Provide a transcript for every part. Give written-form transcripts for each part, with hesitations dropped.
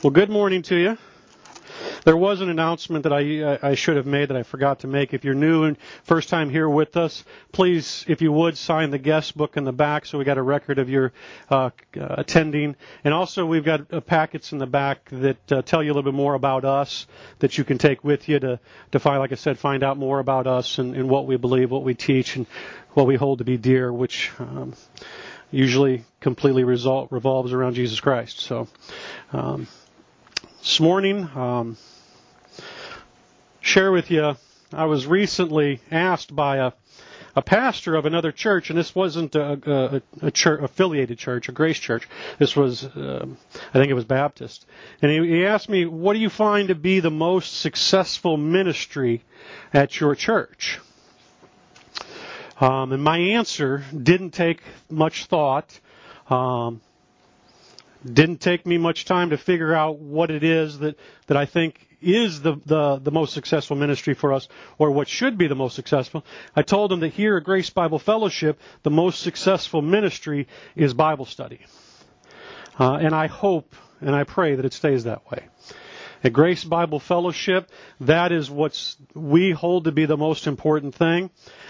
Well, good morning to you. There was an announcement that I should have made that I forgot to make. If you're new and first time here with us, please, if you would, sign the guest book in the back so we got a record of your attending. And also we've got packets in the back that tell you a little bit more about us that you can take with you to find, like I said, find out more about us and what we believe, what we teach, and what we hold to be dear, which usually completely revolves around Jesus Christ. So this morning, share with you, I was recently asked by a pastor of another church, and this wasn't a church, affiliated church, a Grace Church. This was, I think it was Baptist. And he asked me, what do you find to be the most successful ministry at your church? And my answer didn't take much thought. Didn't take me much time to figure out what it is that I think is the most successful ministry for us, or what should be the most successful. I told him that here at Grace Bible Fellowship, the most successful ministry is Bible study. And I hope and I pray that it stays that way. At Grace Bible Fellowship, that is what we hold to be the most important thing.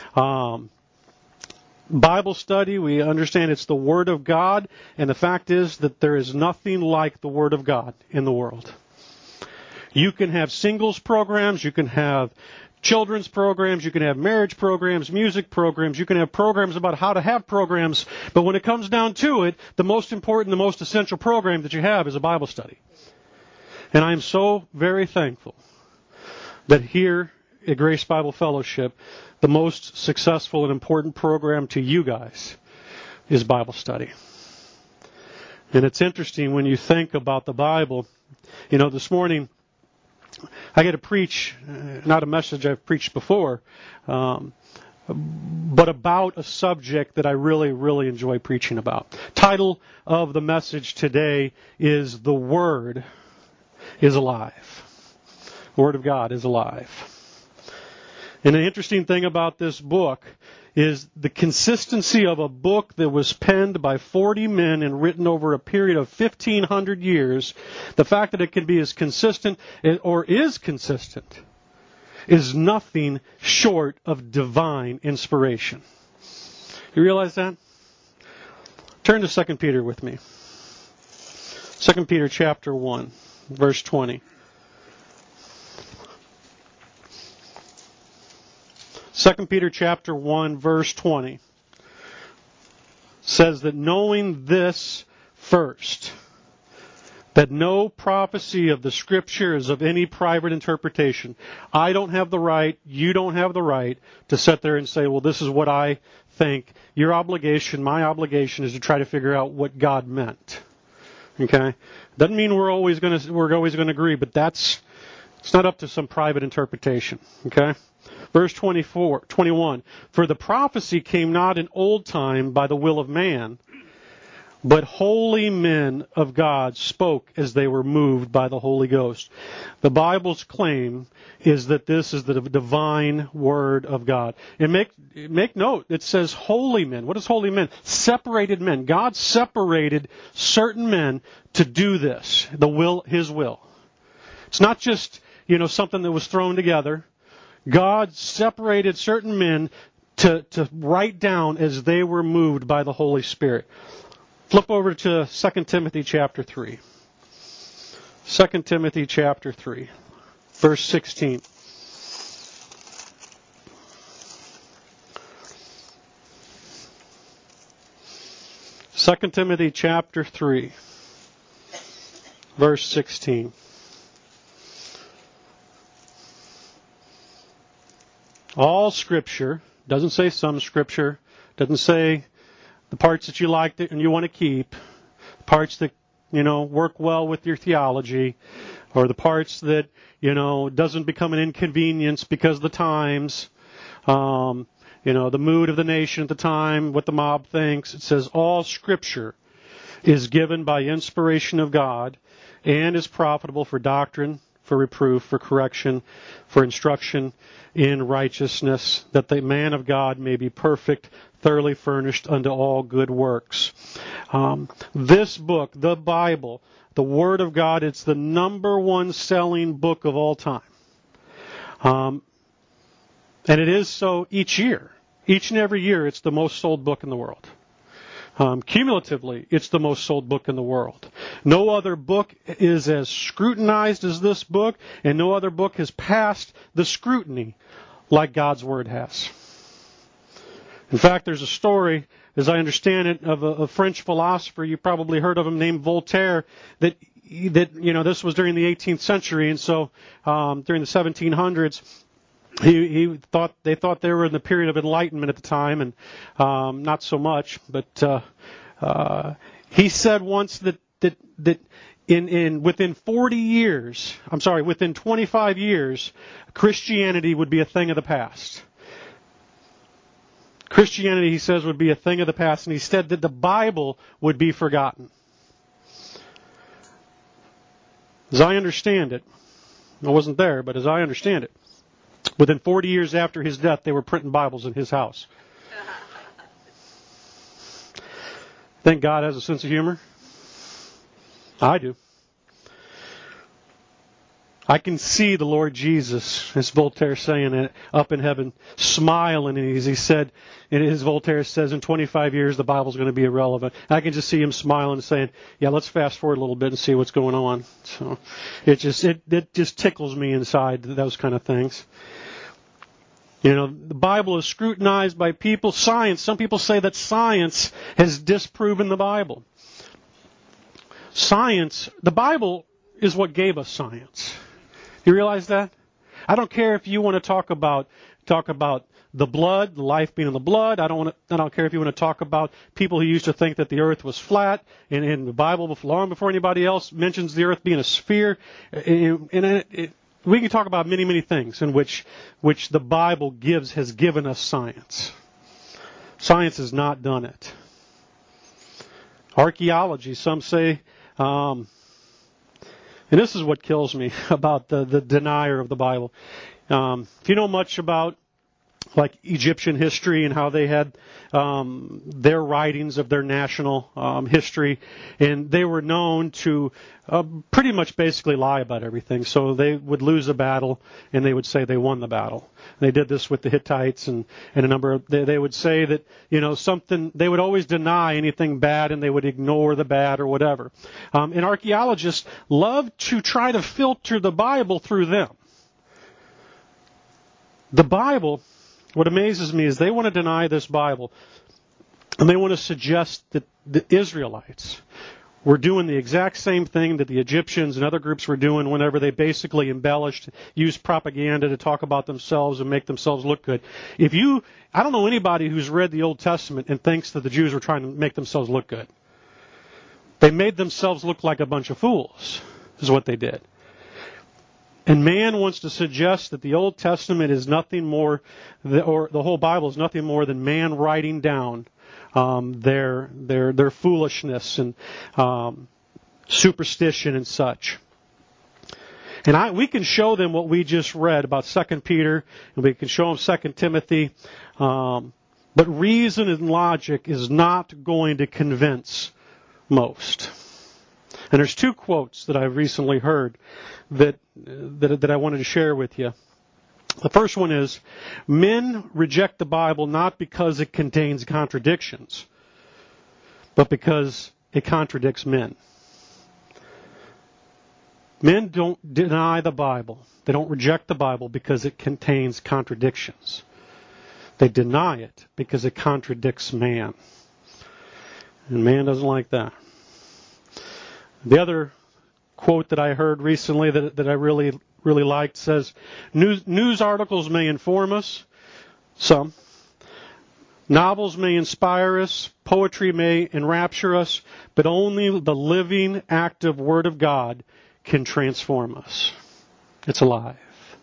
Bible study, we understand it's the Word of God, and the fact is that there is nothing like the Word of God in the world. You can have singles programs, you can have children's programs, you can have marriage programs, music programs, you can have programs about how to have programs, but when it comes down to it, the most important, the most essential program that you have is a Bible study. And I am so very thankful that here at Grace Bible Fellowship, the most successful and important program to you guys is Bible study. And it's interesting when you think about the Bible. You know, this morning I get to preach, not a message I've preached before, but about a subject that I really, really enjoy preaching about. Title of the message today is The Word is Alive. The Word of God is alive. And the interesting thing about this book is the consistency of a book that was penned by 40 men and written over a period of 1,500 years. The fact that it can be as consistent, or is consistent, is nothing short of divine inspiration. You realize that? Turn to 2 Peter with me. 2 Peter chapter 1, verse 20. 2 Peter chapter 1, verse 20 says that knowing this first, that no prophecy of the Scripture is of any private interpretation. I don't have the right, you don't have the right to sit there and say, well, this is what I think. Your obligation, my obligation, is to try to figure out what God meant. Okay? Doesn't mean we're always going to agree, but it's not up to some private interpretation. Okay? Verse 21, for the prophecy came not in old time by the will of man, but holy men of God spoke as they were moved by the Holy Ghost. The Bible's claim is that this is the divine Word of God. And make note, it says holy men. What is holy men? Separated men. God separated certain men to do this, His will. It's not just, something that was thrown together. God separated certain men to write down as they were moved by the Holy Spirit. Flip over to 2 Timothy chapter 3. 2 Timothy chapter 3, verse 16. Second Timothy chapter 3, verse 16. All Scripture, doesn't say some Scripture, doesn't say the parts that you like and you want to keep, parts that, work well with your theology, or the parts that, doesn't become an inconvenience because of the times, the mood of the nation at the time, what the mob thinks. It says all Scripture is given by inspiration of God and is profitable for doctrine, for reproof, for correction, for instruction in righteousness, that the man of God may be perfect, thoroughly furnished unto all good works. This book, the Bible, the Word of God, it's the number one selling book of all time. And it is so each year. Each and every year, it's the most sold book in the world. Cumulatively, it's the most sold book in the world. No other book is as scrutinized as this book, and no other book has passed the scrutiny like God's Word has. In fact, there's a story, as I understand it, of a French philosopher, you probably heard of him, named Voltaire, that this was during the 18th century, and so during the 1700s, they thought they were in the period of enlightenment at the time, and not so much. But he said once that within 25 years, Christianity would be a thing of the past. Christianity, he says, would be a thing of the past, and he said that the Bible would be forgotten. As I understand it, I wasn't there, but as I understand it, within 40 years after his death, they were printing Bibles in his house. Think God has a sense of humor? I do. I can see the Lord Jesus, as Voltaire saying it, up in heaven, smiling, and as he said, and as Voltaire says, in 25 years the Bible's going to be irrelevant. I can just see him smiling and saying, "Yeah, let's fast forward a little bit and see what's going on." So it just tickles me inside, those kind of things. The Bible is scrutinized by people. Some people say that science has disproven the Bible. The Bible is what gave us science. You realize that? I don't care if you want to talk about the blood, the life being in the blood. I don't care if you want to talk about people who used to think that the earth was flat, and the Bible, long before anybody else mentions the earth being a sphere. We can talk about many, many things in which the Bible has given us science. Science has not done it. Archaeology, some say, and this is what kills me about the denier of the Bible. If you know much about like Egyptian history and how they had their writings of their national history, and they were known to pretty much basically lie about everything. So they would lose a battle, and they would say they won the battle. They did this with the Hittites and a number of. They would say that something. They would always deny anything bad, and they would ignore the bad or whatever. And archaeologists love to try to filter the Bible through them. The Bible. What amazes me is they want to deny this Bible, and they want to suggest that the Israelites were doing the exact same thing that the Egyptians and other groups were doing whenever they basically embellished, used propaganda to talk about themselves and make themselves look good. I don't know anybody who's read the Old Testament and thinks that the Jews were trying to make themselves look good. They made themselves look like a bunch of fools, is what they did. And man wants to suggest that the Old Testament is nothing more, or the whole Bible is nothing more than man writing down their foolishness and superstition and such. And we can show them what we just read about 2 Peter, and we can show them 2 Timothy, but reason and logic is not going to convince most. And there's two quotes that I've recently heard that I wanted to share with you. The first one is, men reject the Bible not because it contains contradictions, but because it contradicts men. Men don't deny the Bible. They don't reject the Bible because it contains contradictions. They deny it because it contradicts man. And man doesn't like that. The other quote that I heard recently that I really, really liked says, news articles may inform us, some. Novels may inspire us, poetry may enrapture us, but only the living, active Word of God can transform us. It's alive.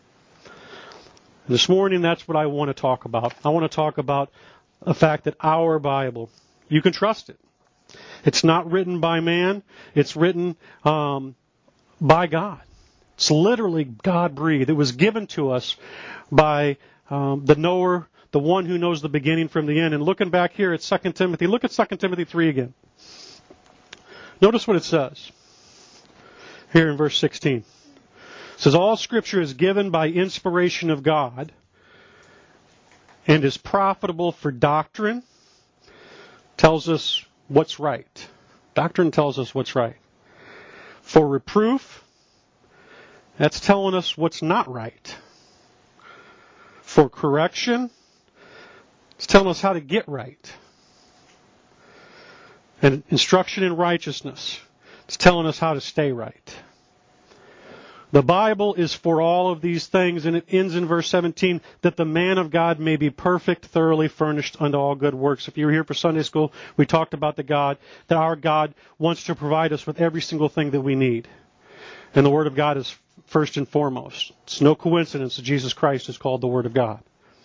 This morning, that's what I want to talk about. I want to talk about the fact that our Bible, you can trust it. It's not written by man. It's written by God. It's literally God-breathed. It was given to us by the knower, the one who knows the beginning from the end. And looking back here at 2 Timothy, look at 2 Timothy 3 again. Notice what it says here in verse 16. It says, all Scripture is given by inspiration of God and is profitable for doctrine. Tells us what's right. Doctrine tells us what's right. For reproof, that's telling us what's not right. For correction, it's telling us how to get right. And instruction in righteousness, it's telling us how to stay right. The Bible is for all of these things, and it ends in verse 17, that the man of God may be perfect, thoroughly furnished unto all good works. If you were here for Sunday school, we talked about that our God wants to provide us with every single thing that we need. And the Word of God is first and foremost. It's no coincidence that Jesus Christ is called the Word of God.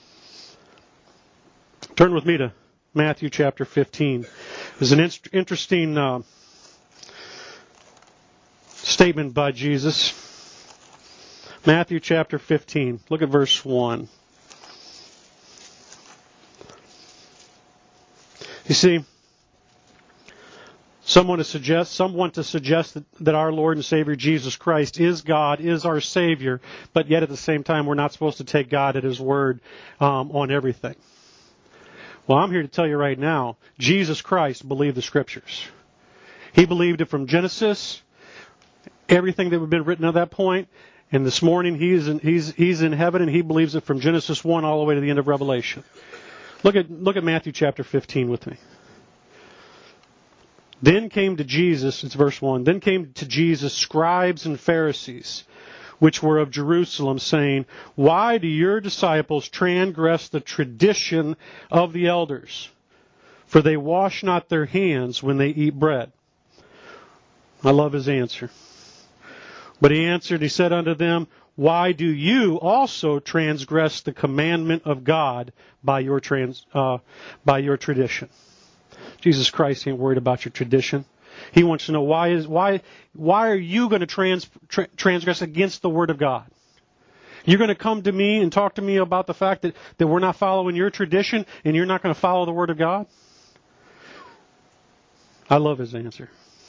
Turn with me to Matthew chapter 15. There's an interesting statement by Jesus. Matthew chapter 15. Look at verse 1. You see, someone to suggest that our Lord and Savior Jesus Christ is God, is our Savior, but yet at the same time we're not supposed to take God at His word on everything. Well, I'm here to tell you right now, Jesus Christ believed the Scriptures. He believed it from Genesis, everything that had been written at that point. And this morning he's in heaven, and he believes it from Genesis 1 all the way to the end of Revelation. Look at Matthew chapter 15 with me. Then came to Jesus, it's verse 1, then came to Jesus scribes and Pharisees, which were of Jerusalem, saying, why do your disciples transgress the tradition of the elders? For they wash not their hands when they eat bread. I love his answer. But he answered, he said unto them, why do you also transgress the commandment of God by your tradition? Jesus Christ ain't worried about your tradition. He wants to know why are you going to transgress against the Word of God? You're going to come to me and talk to me about the fact that we're not following your tradition and you're not going to follow the Word of God? I love his answer.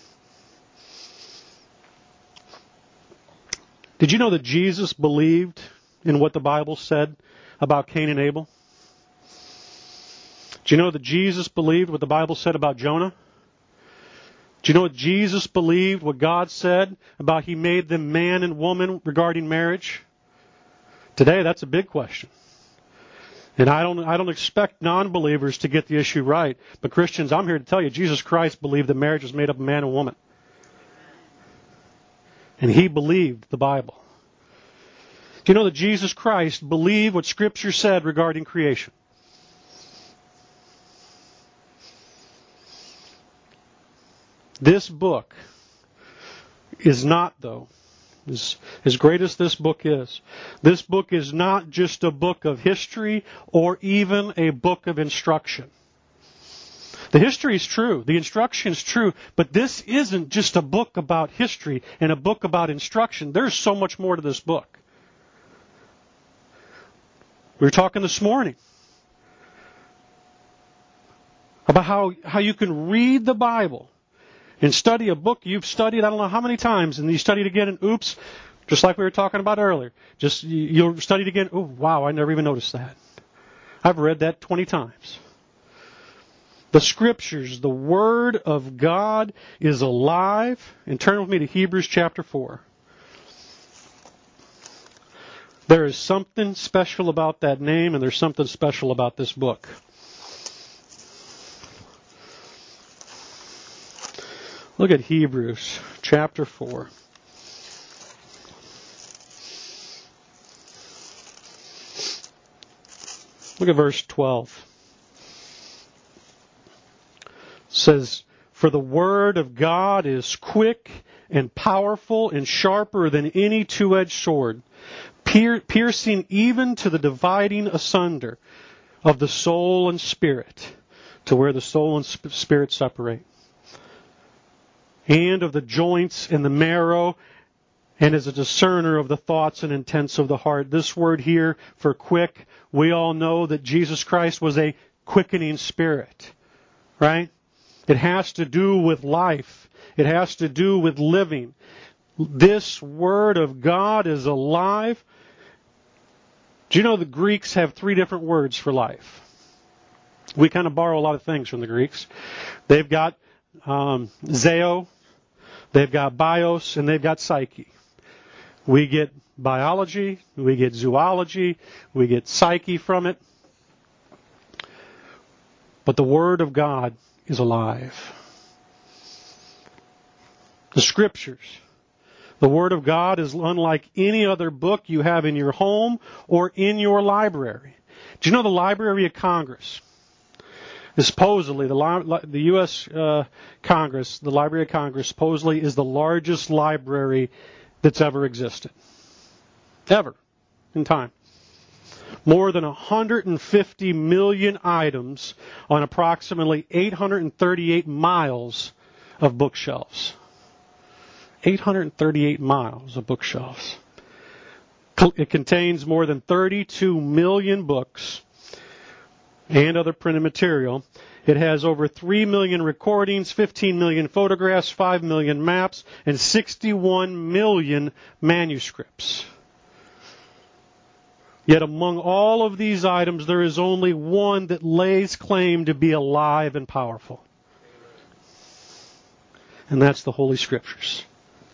Did you know that Jesus believed in what the Bible said about Cain and Abel? Do you know that Jesus believed what the Bible said about Jonah? Do you know what Jesus believed, what God said about He made them man and woman regarding marriage? Today, that's a big question. And I don't expect non-believers to get the issue right. But Christians, I'm here to tell you, Jesus Christ believed that marriage was made up of man and woman. And He believed the Bible. Do you know that Jesus Christ believed what Scripture said regarding creation? This book is not, though, as great as this book is not just a book of history or even a book of instruction. The history is true. The instruction is true. But this isn't just a book about history and a book about instruction. There's so much more to this book. We were talking this morning about how you can read the Bible and study a book you've studied I don't know how many times, and you study it again and oops, just like we were talking about earlier. Just you'll study it again. Oh, wow, I never even noticed that. I've read that 20 times. The Scriptures, the Word of God is alive. And turn with me to Hebrews chapter 4. There is something special about that name, and there's something special about this book. Look at Hebrews chapter 4. Look at verse 12. It says, for the word of God is quick and powerful and sharper than any two-edged sword, piercing even to the dividing asunder of the soul and spirit, to where the soul and spirit separate, and of the joints and the marrow, and is a discerner of the thoughts and intents of the heart. This word here for quick, we all know that Jesus Christ was a quickening spirit, right? It has to do with life. It has to do with living. This Word of God is alive. Do you know the Greeks have 3 different words for life? We kind of borrow a lot of things from the Greeks. They've got zeo, they've got bios, and they've got psyche. We get biology, we get zoology, we get psyche from it. But the Word of God is alive. The Scriptures. The Word of God is unlike any other book you have in your home or in your library. Do you know the Library of Congress? Supposedly, the U.S. Congress, the Library of Congress, supposedly is the largest library that's ever existed. Ever. In time. More than 150 million items on approximately 838 miles of bookshelves. 838 miles of bookshelves. It contains more than 32 million books and other printed material. It has over 3 million recordings, 15 million photographs, 5 million maps, and 61 million manuscripts. Yet among all of these items, there is only one that lays claim to be alive and powerful. And that's the Holy Scriptures.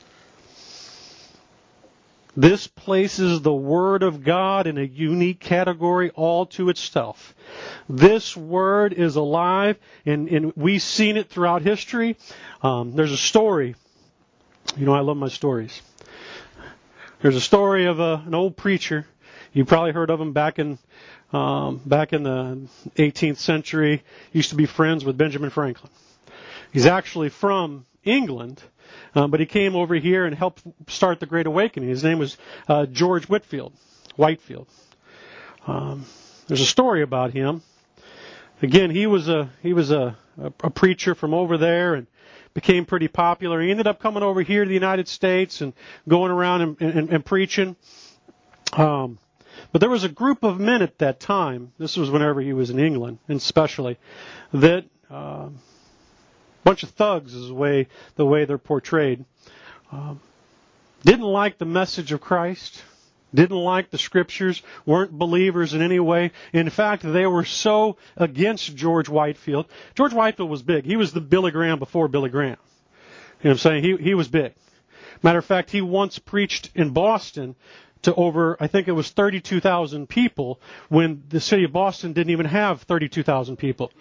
This places the Word of God in a unique category all to itself. This Word is alive, and we've seen it throughout history. There's a story. You know, I love my stories. There's a story of an old preacher. You probably heard of him back in the 18th century. Used to be friends with Benjamin Franklin. He's actually from England, but he came over here and helped start the Great Awakening. His name was George Whitefield. There's a story about him. Again, he was a preacher from over there and became pretty popular. He ended up coming over here to the United States and going around and preaching. But there was a group of men at that time, this was whenever he was in England, and especially, that bunch of thugs is the way they're portrayed. Didn't like the message of Christ, didn't like the Scriptures, weren't believers in any way. In fact, they were so against George Whitefield. George Whitefield was big. He was the Billy Graham before Billy Graham. You know what I'm saying? He was big. Matter of fact, he once preached in Boston to over, I think it was 32,000 people, when the city of Boston didn't even have 32,000 people.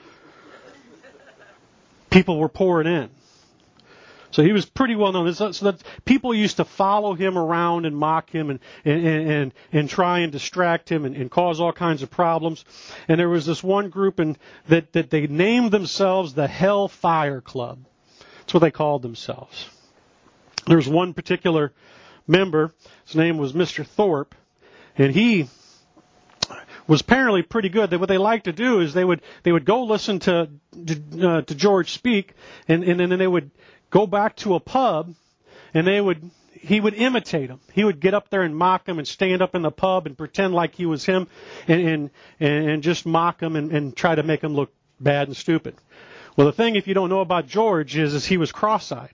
People were pouring in. So he was pretty well known. So that people used to follow him around and mock him and try and distract him and cause all kinds of problems. And there was this one group that they named themselves the Hellfire Club. That's what they called themselves. There was one particular member. His name was Mr. Thorpe, and he was apparently pretty good. What they liked to do is they would go listen to George speak, and then they would go back to a pub, and he would imitate him. He would get up there and mock him and stand up in the pub and pretend like he was him, and just mock him and try to make him look bad and stupid. Well, the thing, if you don't know about George, is he was cross-eyed.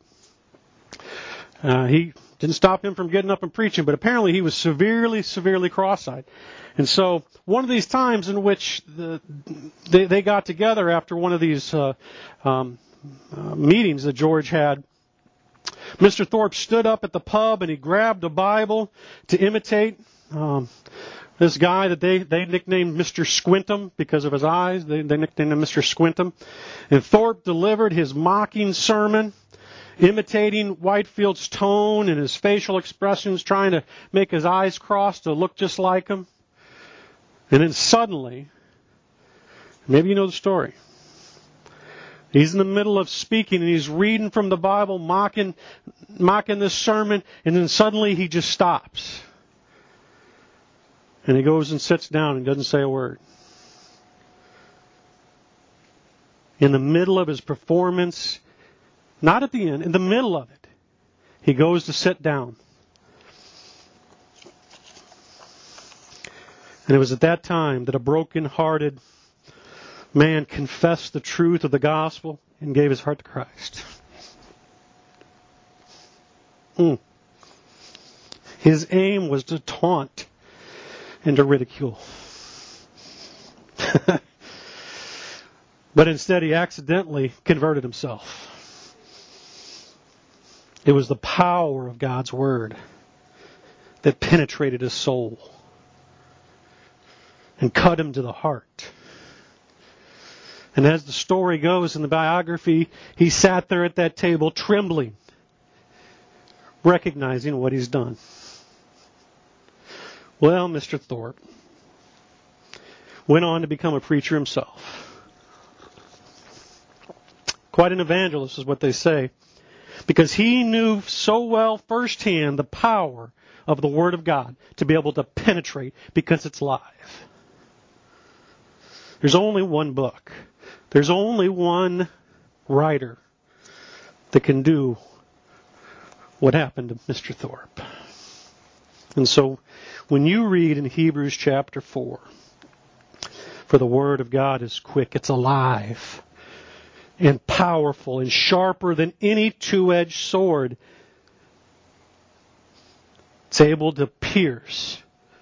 He didn't stop him from getting up and preaching, but apparently he was severely, severely cross-eyed. And so one of these times in which they got together after one of these meetings that George had, Mr. Thorpe stood up at the pub and he grabbed a Bible to imitate this guy that they nicknamed Mr. Squintum because of his eyes. They nicknamed him Mr. Squintum. And Thorpe delivered his mocking sermon, imitating Whitefield's tone and his facial expressions, trying to make his eyes cross to look just like him. And then suddenly, maybe you know the story, he's in the middle of speaking and he's reading from the Bible, mocking this sermon, and then suddenly he just stops. And he goes and sits down and doesn't say a word. In the middle of his performance, not at the end, in the middle of it, he goes to sit down. And it was at that time that a broken-hearted man confessed the truth of the gospel and gave his heart to Christ. His aim was to taunt and to ridicule. But instead he accidentally converted himself. It was the power of God's Word that penetrated his soul and cut him to the heart. And as the story goes in the biography, he sat there at that table trembling, recognizing what he's done. Well, Mr. Thorpe went on to become a preacher himself. Quite an evangelist is what they say, because he knew so well firsthand the power of the Word of God to be able to penetrate, because it's live. There's only one book. There's only one writer that can do what happened to Mr. Thorpe. And so when you read in Hebrews chapter 4, for the Word of God is quick, it's alive and powerful and sharper than any two-edged sword. It's able to pierce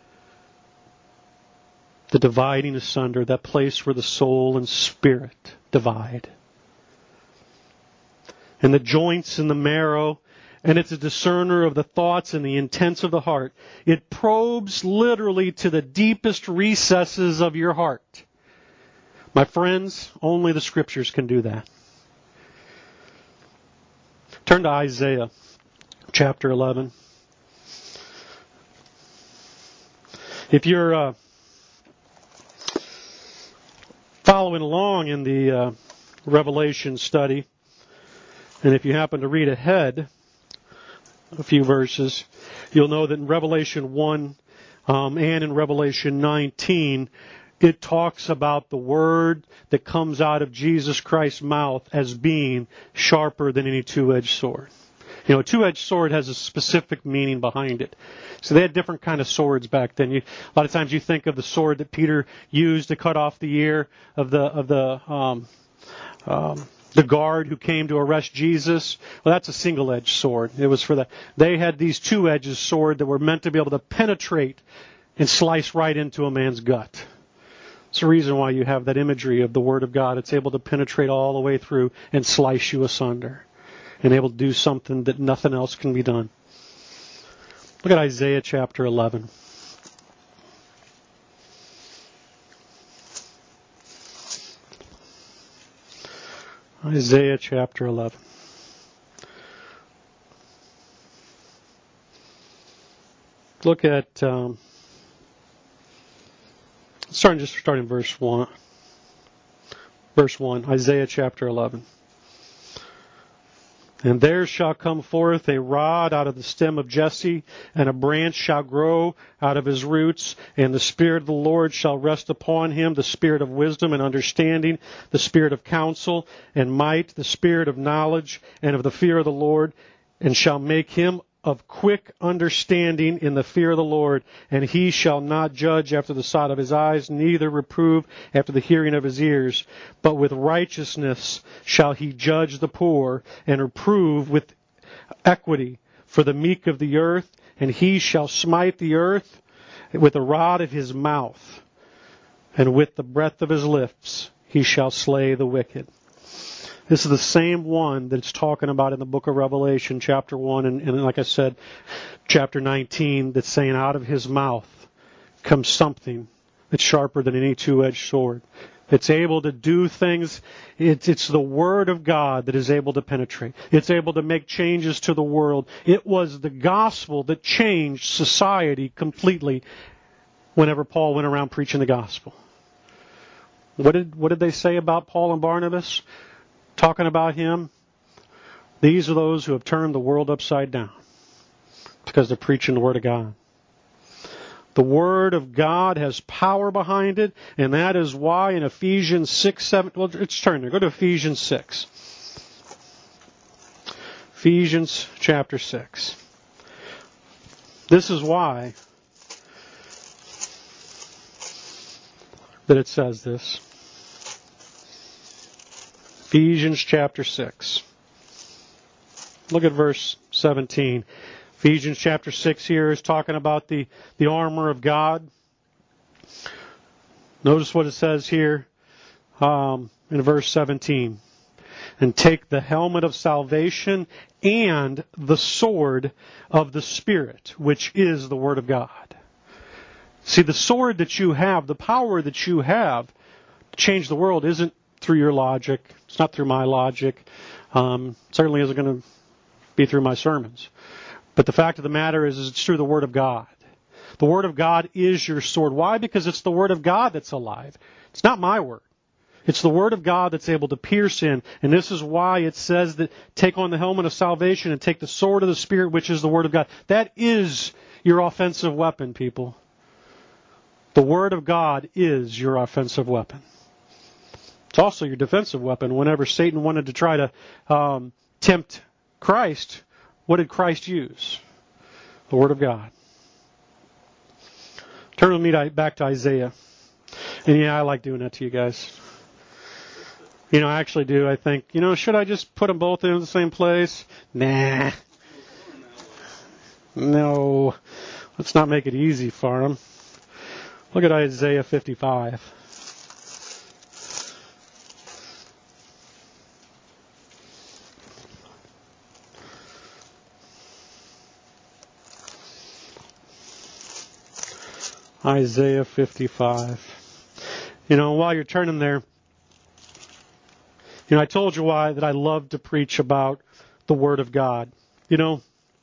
the dividing asunder, that place where the soul and spirit divide. And the joints and the marrow, and it's a discerner of the thoughts and the intents of the heart. It probes literally to the deepest recesses of your heart. My friends, only the Scriptures can do that. Turn to Isaiah chapter 11. If you're following along in the Revelation study, and if you happen to read ahead a few verses, you'll know that in Revelation 1 and in Revelation 19, it talks about the word that comes out of Jesus Christ's mouth as being sharper than any two-edged sword. You know, a two-edged sword has a specific meaning behind it. So they had different kind of swords back then. A lot of times you think of the sword that Peter used to cut off the ear of the guard who came to arrest Jesus. Well, that's a single-edged sword. It was they had these two-edged sword that were meant to be able to penetrate and slice right into a man's gut. It's the reason why you have that imagery of the Word of God. It's able to penetrate all the way through and slice you asunder, and able to do something that nothing else can be done. Look at Isaiah chapter 11. Isaiah chapter 11. Look at, starting verse 1. Verse 1, Isaiah chapter 11. And there shall come forth a rod out of the stem of Jesse, and a branch shall grow out of his roots, and the Spirit of the Lord shall rest upon him, the Spirit of wisdom and understanding, the Spirit of counsel and might, the Spirit of knowledge and of the fear of the Lord, and shall make him of quick understanding in the fear of the Lord, and he shall not judge after the sight of his eyes, neither reprove after the hearing of his ears. But with righteousness shall he judge the poor, and reprove with equity for the meek of the earth, and he shall smite the earth with the rod of his mouth, and with the breath of his lips he shall slay the wicked. This is the same one that it's talking about in the book of Revelation, chapter 1, and like I said, chapter 19, that's saying out of his mouth comes something that's sharper than any two-edged sword. It's able to do things. It's the Word of God that is able to penetrate. It's able to make changes to the world. It was the gospel that changed society completely whenever Paul went around preaching the gospel. What did they say about Paul and Barnabas? Talking about him, these are those who have turned the world upside down because they're preaching the Word of God. The Word of God has power behind it, and that is why in Ephesians 6, 7, well, let's turn there. Go to Ephesians 6. Ephesians chapter 6. This is why that it says this. Ephesians chapter 6. Look at verse 17. Ephesians chapter 6 here is talking about the armor of God. Notice what it says here in verse 17. And take the helmet of salvation and the sword of the Spirit, which is the Word of God. See, the sword that you have, the power that you have to change the world isn't through your logic. It's not through my logic. Certainly isn't going to be through my sermons. But the fact of the matter is it's through the Word of God. The Word of God is your sword. Why? Because it's the Word of God that's alive. It's not my word. It's the Word of God that's able to pierce in. And this is why it says that take on the helmet of salvation and take the sword of the Spirit, which is the Word of God. That is your offensive weapon, people. The Word of God is your offensive weapon. It's also your defensive weapon. Whenever Satan wanted to try to tempt Christ, what did Christ use? The Word of God. Turn with me back to Isaiah. And yeah, I like doing that to you guys. I actually do. I think, should I just put them both in the same place? Nah. No. Let's not make it easy for them. Look at Isaiah 55. Isaiah 55. While you're turning there, I told you why that I love to preach about the Word of God. The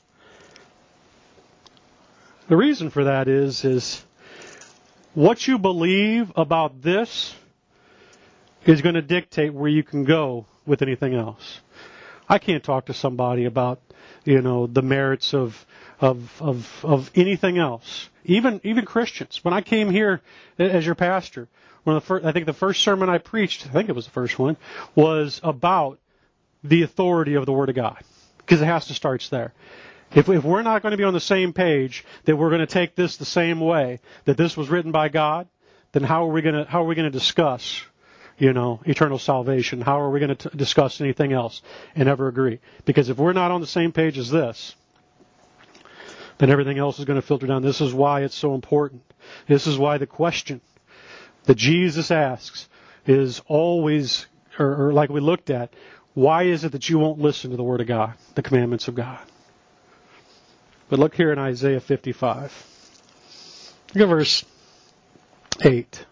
reason for that is what you believe about this is going to dictate where you can go with anything else. I can't talk to somebody about, the merits of anything else. Even Christians. When I came here as your pastor, I think the first sermon I preached, I think it was the first one, was about the authority of the Word of God. Because it has to start there. If we're not going to be on the same page, that we're going to take this the same way, that this was written by God, then how are we going to discuss, eternal salvation? How are we going to discuss anything else and ever agree? Because if we're not on the same page as this, then everything else is going to filter down. This is why it's so important. This is why the question that Jesus asks is always, or like we looked at, why is it that you won't listen to the Word of God, the commandments of God? But look here in Isaiah 55. Look at verse 8.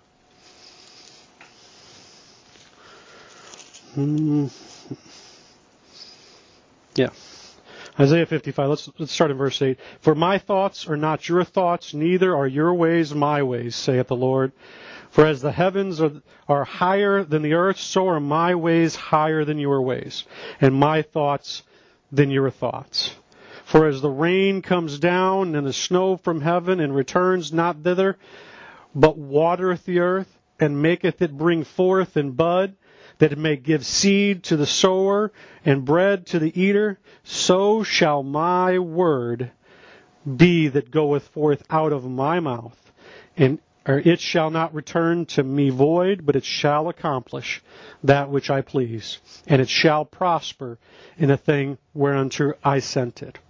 Yeah. Isaiah 55, let's start in verse 8. For my thoughts are not your thoughts, neither are your ways my ways, saith the Lord. For as the heavens are higher than the earth, so are my ways higher than your ways, and my thoughts than your thoughts. For as the rain comes down and the snow from heaven and returns not thither, but watereth the earth, and maketh it bring forth and bud, that it may give seed to the sower and bread to the eater, so shall my word be that goeth forth out of my mouth. And it shall not return to me void, but it shall accomplish that which I please, and it shall prosper in a thing whereunto I sent it.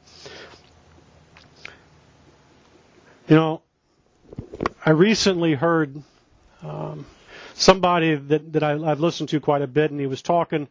I recently heard somebody that I've listened to quite a bit, and he was talking.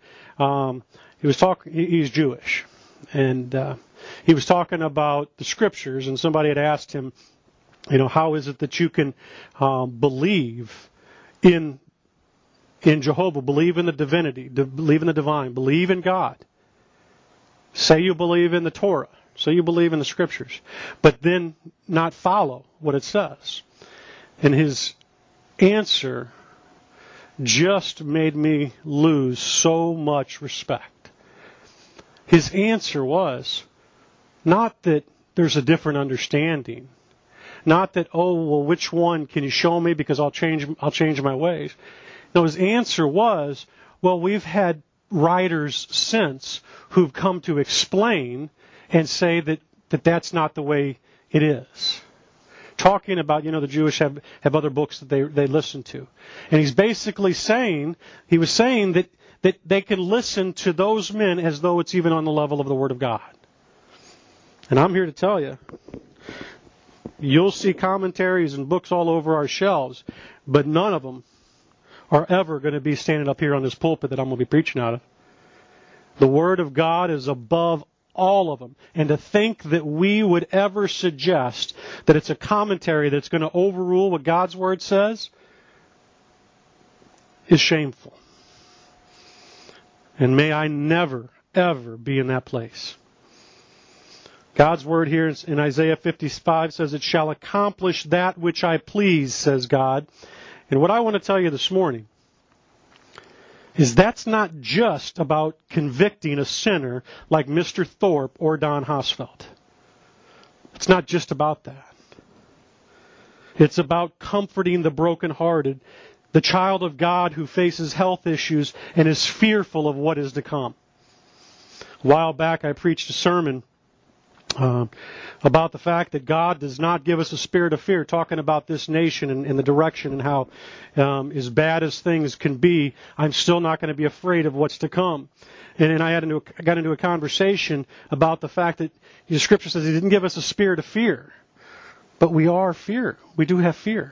He's Jewish, and he was talking about the scriptures. And somebody had asked him, how is it that you can believe in Jehovah, believe in the divinity, believe in the divine, believe in God, say you believe in the Torah, say you believe in the scriptures, but then not follow what it says? And his answer just made me lose so much respect. His answer was not that there's a different understanding, not that, which one can you show me because I'll change my ways. No, his answer was, we've had writers since who've come to explain and say that that's not the way it is. talking about, the Jewish have other books that they listen to. And he's basically saying, he was saying that they can listen to those men as though it's even on the level of the Word of God. And I'm here to tell you, you'll see commentaries and books all over our shelves, but none of them are ever going to be standing up here on this pulpit that I'm going to be preaching out of. The Word of God is above all of them. And to think that we would ever suggest that it's a commentary that's going to overrule what God's Word says is shameful. And may I never, ever be in that place. God's Word here in Isaiah 55 says, "It shall accomplish that which I please," says God. And what I want to tell you this morning is that's not just about convicting a sinner like Mr. Thorpe or Don Hosfeld. It's not just about that. It's about comforting the brokenhearted, the child of God who faces health issues and is fearful of what is to come. A while back I preached a sermon about the fact that God does not give us a spirit of fear, talking about this nation and the direction and how as bad as things can be, I'm still not going to be afraid of what's to come. And I got into a conversation about the fact that the Scripture says He didn't give us a spirit of fear, but we are fear. We do have fear.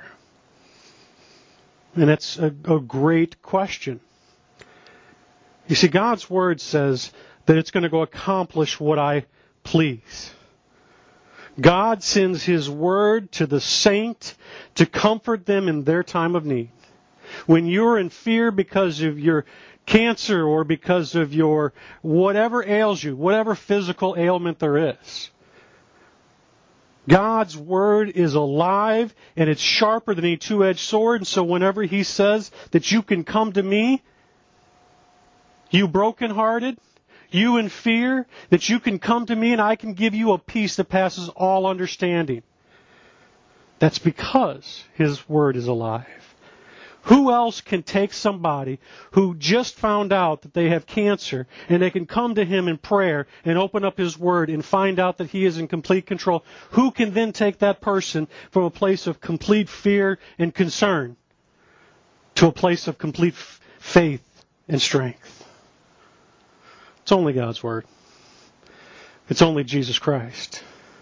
And that's a great question. You see, God's Word says that it's going to go accomplish what I please. God sends His Word to the saint to comfort them in their time of need. When you're in fear because of your cancer or because of your whatever ails you, whatever physical ailment there is, God's Word is alive and it's sharper than any two-edged sword. And so whenever He says that you can come to me, you brokenhearted, you in fear, that you can come to me and I can give you a peace that passes all understanding. That's because His Word is alive. Who else can take somebody who just found out that they have cancer and they can come to Him in prayer and open up His Word and find out that He is in complete control? Who can then take that person from a place of complete fear and concern to a place of complete faith and strength? It's only God's Word. It's only Jesus Christ.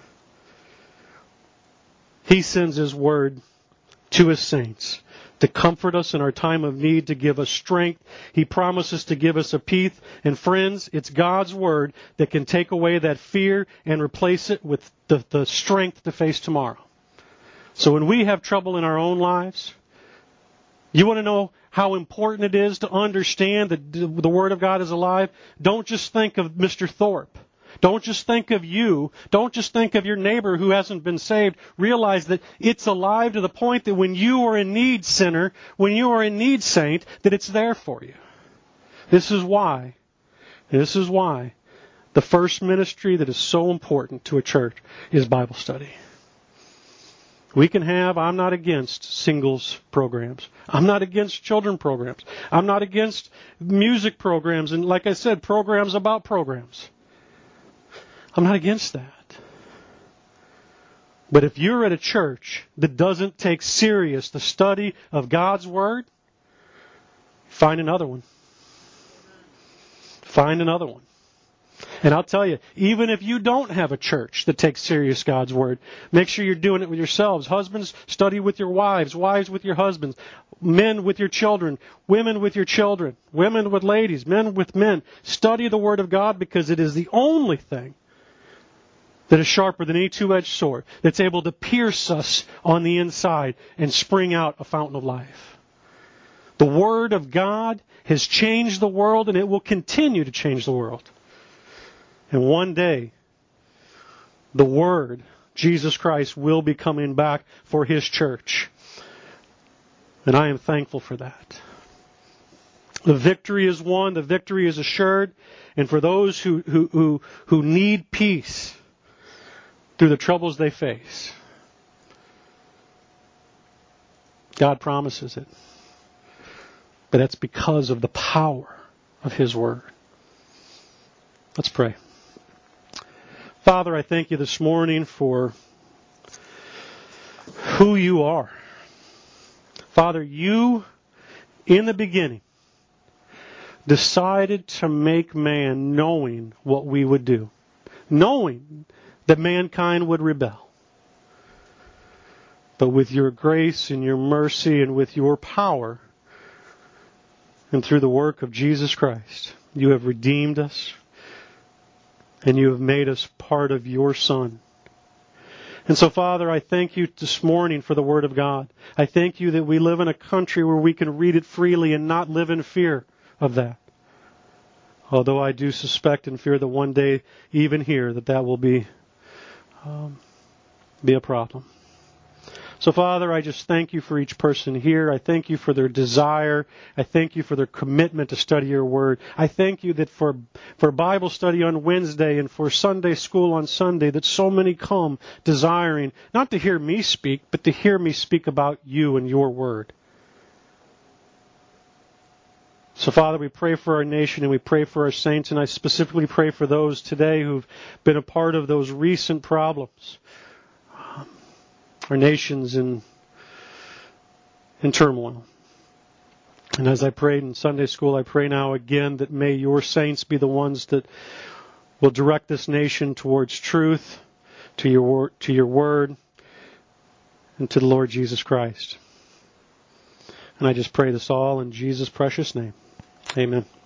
He sends His Word to His saints to comfort us in our time of need, to give us strength. He promises to give us a peace. And friends, it's God's Word that can take away that fear and replace it with the strength to face tomorrow. So when we have trouble in our own lives, you want to know how important it is to understand that the Word of God is alive? Don't just think of Mr. Thorpe. Don't just think of you. Don't just think of your neighbor who hasn't been saved. Realize that it's alive to the point that when you are in need, sinner, when you are in need, saint, that it's there for you. This is why the first ministry that is so important to a church is Bible study. We can have, I'm not against singles programs. I'm not against children programs. I'm not against music programs and, like I said, programs about programs. I'm not against that. But if you're at a church that doesn't take serious the study of God's Word, find another one. Find another one. And I'll tell you, even if you don't have a church that takes serious God's Word, make sure you're doing it with yourselves. Husbands, study with your wives. Wives with your husbands. Men with your children. Women with your children. Women with ladies. Men with men. Study the Word of God because it is the only thing that is sharper than any two-edged sword, that's able to pierce us on the inside and spring out a fountain of life. The Word of God has changed the world, and it will continue to change the world. And one day, the Word, Jesus Christ, will be coming back for His church. And I am thankful for that. The victory is won, the victory is assured, and for those who need peace through the troubles they face, God promises it. But that's because of the power of His Word. Let's pray. Father, I thank You this morning for who you are. Father, you, in the beginning, decided to make man knowing what we would do, knowing that mankind would rebel. But with your grace and your mercy and with your power, and through the work of Jesus Christ, you have redeemed us, and you have made us part of your Son. And so, Father, I thank you this morning for the Word of God. I thank you that we live in a country where we can read it freely and not live in fear of that. Although I do suspect and fear that one day, even here, that will be a problem. So, Father, I just thank you for each person here. I thank you for their desire. I thank you for their commitment to study your Word. I thank you that for Bible study on Wednesday and for Sunday school on Sunday, that so many come desiring not to hear me speak, but to hear me speak about you and your Word. So, Father, we pray for our nation and we pray for our saints, and I specifically pray for those today who've been a part of those recent problems. Our nation's in turmoil. And as I prayed in Sunday school, I pray now again that may your saints be the ones that will direct this nation towards truth, to your word, and to the Lord Jesus Christ. And I just pray this all in Jesus' precious name. Amen.